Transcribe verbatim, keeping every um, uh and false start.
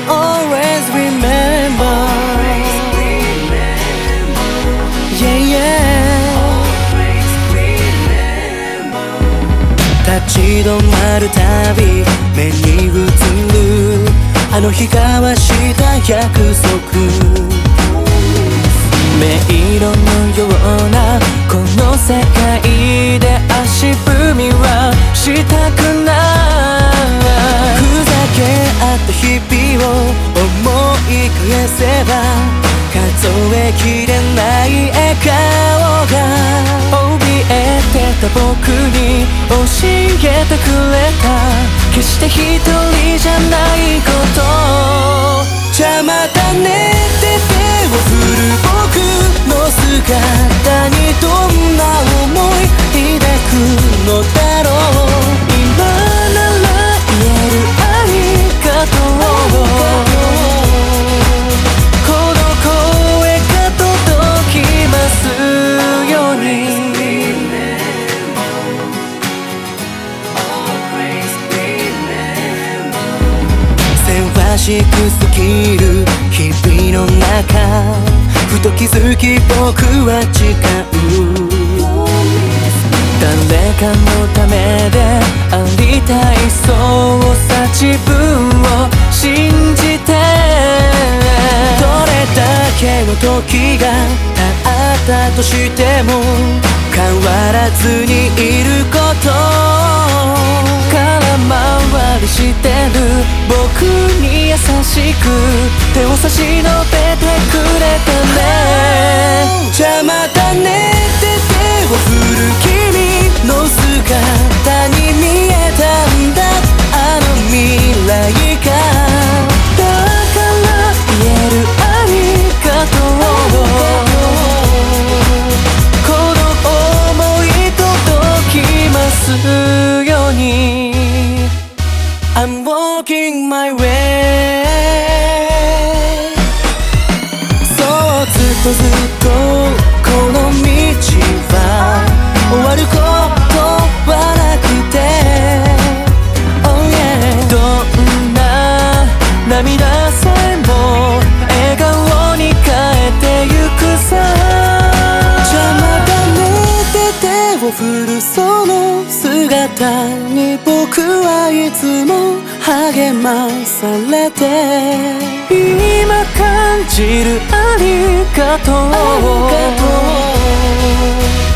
always remember. Yeah, yeah.立ち止まるたび目に映るあの日交わした約束、迷路のようなこの世界で足踏みはしたくない。ふざけ合った日々を思い返せば数えきれない笑顔が怯えてた僕に教えてくれた、決して一人じゃないこと。邪魔だねって手を振る僕の姿にどんな思い抱くのだろう。今なら言えるありがとう、この声が届きますように。せわしく過ぎる日々の中、ふと気づき僕は誓う。誰かのためでありたい、そうさ自分を信じて。どれだけの時が経ったとしても変わらずにいること、空回りしてる僕に優しく手を差し伸べてくれたね。邪魔だねって手を振る君の姿に見えたんだ、あの未来が。だから言えるありがとう、この想い届きますように。I'm walking my way。 そうずっとずっとこの道は終わることはなくて、oh yeah。 どんな涙さえも笑顔に変えてゆくさ。邪魔だねって手を振るその姿に僕はいつも励まされて、今感じるありがとう、ありがとう。